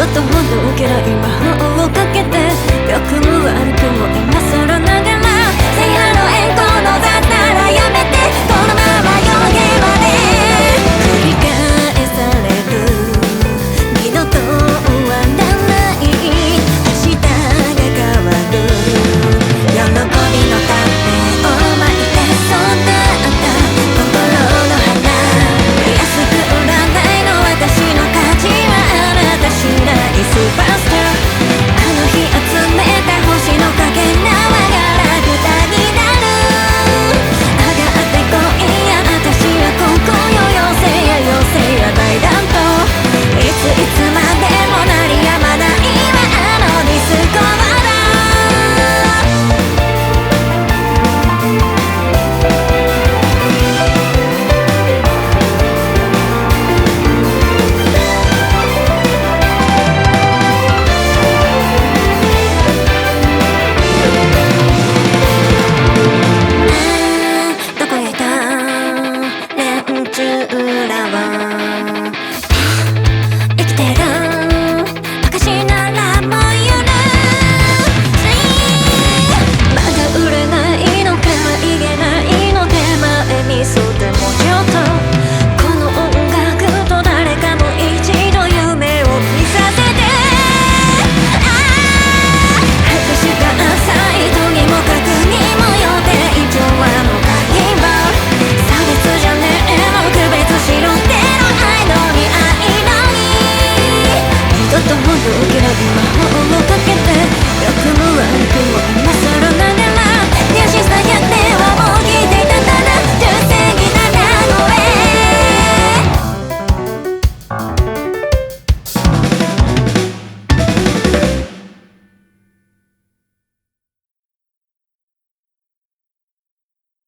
とほどけない魔法をかけて良くも悪くも今更ながら正反の円弧のだったらやめてこのまま夜気まで繰り返される二度と終わらない明日が変わる喜びの種をまいて育った心の花安く売らないの私の価値はあなた次第スーパースターあの日集めた星のかけらはガラクタになる上がってこいや私はここよ妖精や大乱闘いつまでも鳴りやまないわあのディスコーだどこへ行った連中らは生きてる証ならもう許まだ売れないのか言えないの手前にそうでもちょっとこの音楽と誰かも一度夢を見させて果したサイトにも確認も予定上はもう会話差別じゃねえの区別しろっての愛のに愛のに二度と戻る